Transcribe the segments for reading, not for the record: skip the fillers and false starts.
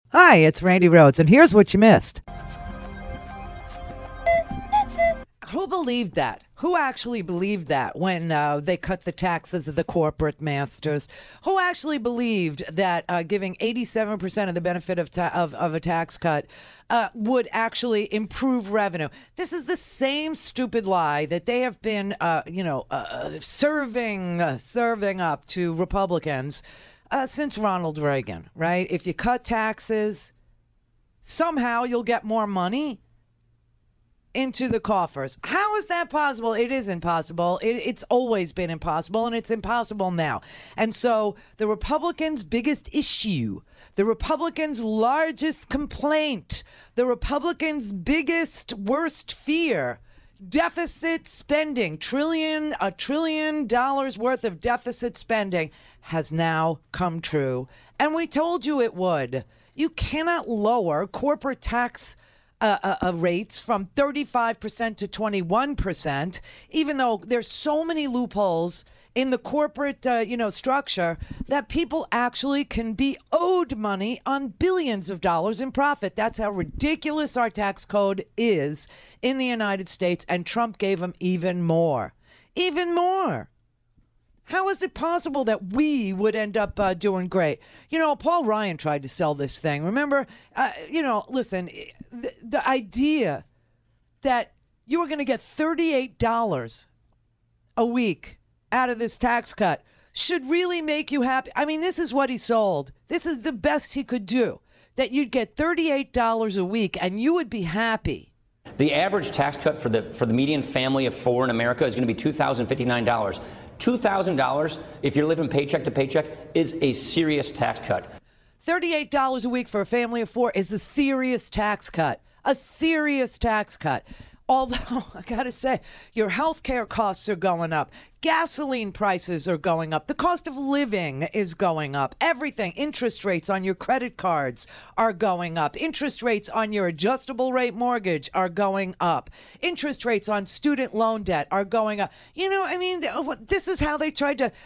Hi, it's Randy Rhodes, and here's what you missed. Who believed that? Who actually believed that when they cut the taxes of the corporate masters? Who actually believed that giving 87% of the benefit of a tax cut would actually improve revenue? This is the same stupid lie that they have been, serving up to Republicans since Ronald Reagan, right? If you cut taxes, somehow you'll get more money into the coffers. How is that possible? It is impossible. It's always been impossible, and it's impossible now. And so the Republicans' biggest issue, the Republicans' largest complaint, the Republicans' biggest, worst fear, deficit spending, $1 trillion worth of deficit spending has now come true. And we told you it would. You cannot lower corporate tax rates from 35% to 21%, even though there's so many loopholes in the corporate, structure that people actually can be owed money on billions of dollars in profit. That's how ridiculous our tax code is in the United States, and Trump gave them even more. Even more. How is it possible that we would end up doing great? Paul Ryan tried to sell this thing. Remember, listen, the idea that you were going to get $38 a week out of this tax cut should really make you happy. I mean, this is what he sold. This is the best he could do, that you'd get $38 a week and you would be happy. The average tax cut for the median family of four in America is going to be $2,059. $2,000, if you're living paycheck to paycheck, is a serious tax cut. $38 a week for a family of four is a serious tax cut. A serious tax cut. Although, I got to say, your health care costs are going up. Gasoline prices are going up. The cost of living is going up. Everything. Interest rates on your credit cards are going up. Interest rates on your adjustable rate mortgage are going up. Interest rates on student loan debt are going up. This is how they tried to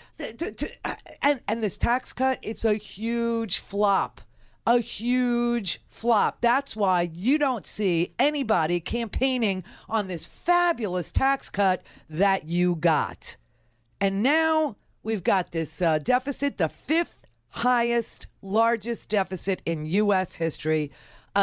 and this tax cut, it's a huge flop. A huge flop. That's why you don't see anybody campaigning on this fabulous tax cut that you got. And now we've got this deficit, the fifth highest, largest deficit in U.S. history,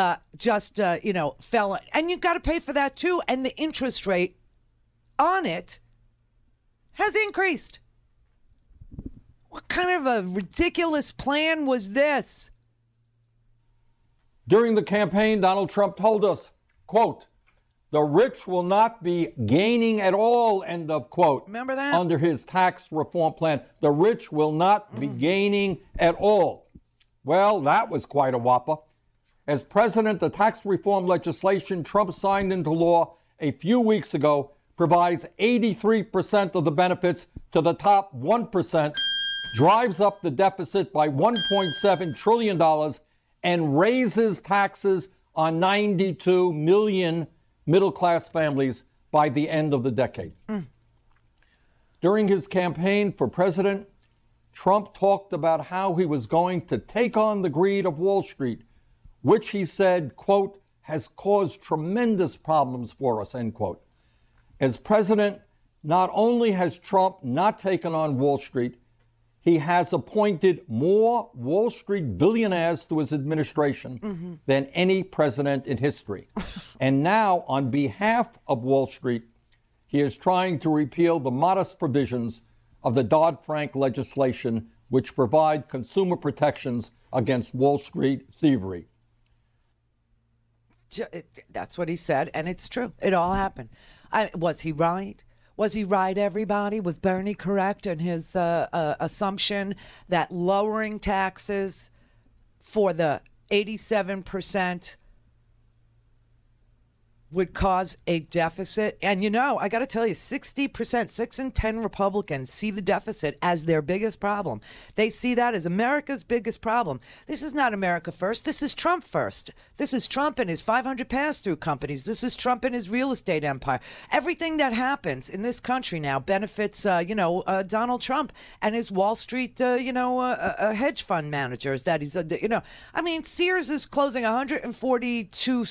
fell. And you've got to pay for that too. And the interest rate on it has increased. What kind of a ridiculous plan was this? During the campaign, Donald Trump told us, quote, the rich will not be gaining at all, end of quote. Remember that? Under his tax reform plan. The rich will not be gaining at all. Well, that was quite a whopper. As president, the tax reform legislation Trump signed into law a few weeks ago provides 83% of the benefits to the top 1%, drives up the deficit by $1.7 trillion, and raises taxes on 92 million middle-class families by the end of the decade. During his campaign for president, Trump talked about how he was going to take on the greed of Wall Street, which he said, quote, has caused tremendous problems for us, end quote. As president, not only has Trump not taken on Wall Street, he has appointed more Wall Street billionaires to his administration than any president in history. And now, on behalf of Wall Street, he is trying to repeal the modest provisions of the Dodd-Frank legislation, which provide consumer protections against Wall Street thievery. That's what he said, and it's true. It all happened. Was he right? Was he right, everybody? Was Bernie correct in his assumption that lowering taxes for the 87% would cause a deficit. And, you know, I got to tell you, 60%, 6 in 10 Republicans see the deficit as their biggest problem. They see that as America's biggest problem. This is not America first. This is Trump first. This is Trump and his 500 pass-through companies. This is Trump and his real estate empire. Everything that happens in this country now benefits, Donald Trump and his Wall Street, hedge fund managers that he's, I mean, Sears is closing 142,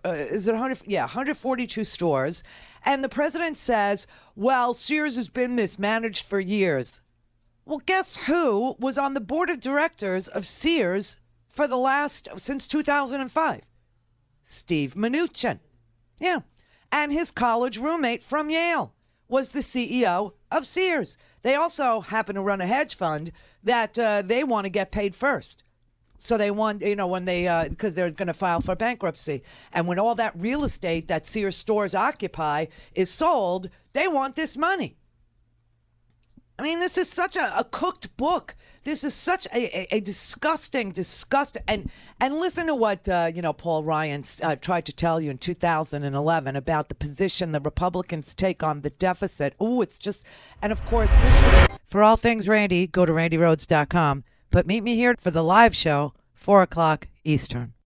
142 stores. And the president says, well, Sears has been mismanaged for years. Well, guess who was on the board of directors of Sears since 2005? Steve Mnuchin. Yeah. And his college roommate from Yale was the CEO of Sears. They also happen to run a hedge fund that they want to get paid first. So they want, when they, because they're going to file for bankruptcy. And when all that real estate that Sears stores occupy is sold, they want this money. I mean, this is such a cooked book. This is such a disgusting. And listen to what, Paul Ryan tried to tell you in 2011 about the position the Republicans take on the deficit. Oh, it's just, and of course, for all things Randy, go to randyrhodes.com. But meet me here for the live show, 4 o'clock Eastern.